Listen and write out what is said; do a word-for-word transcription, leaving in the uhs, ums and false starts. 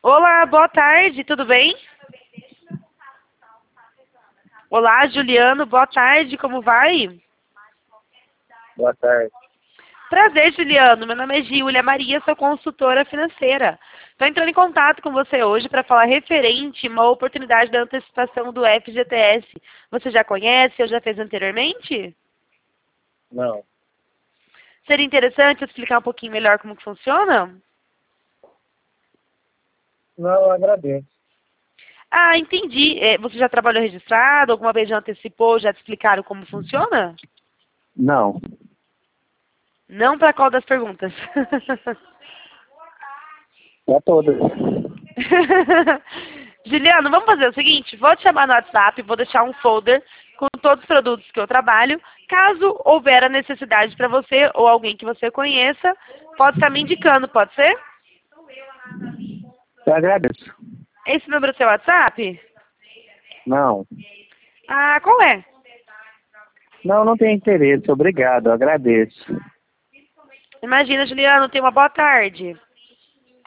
Olá, boa tarde, tudo bem? Olá, Juliano, boa tarde, como vai? Boa tarde. Prazer, Juliano. Meu nome é Giulia Maria, sou consultora financeira. Estou entrando em contato com você hoje para falar referente a uma oportunidade da antecipação do F G T S. Você já conhece ou já fez anteriormente? Não. Seria interessante eu explicar um pouquinho melhor como que funciona? Não, eu agradeço. Ah, entendi. É, você já trabalhou registrado? Alguma vez já antecipou? Já te explicaram como funciona? Não. Não para qual das perguntas? Para todas. Juliano, vamos fazer o seguinte, vou te chamar no WhatsApp, vou deixar um folder com todos os produtos que eu trabalho. Caso houver a necessidade para você ou alguém que você conheça, pode estar me indicando, pode ser? Eu agradeço. Esse número é o seu WhatsApp? Não. Ah, qual é? Não, não tenho interesse. Obrigado, eu agradeço. Imagina, Juliano, tenha uma boa tarde.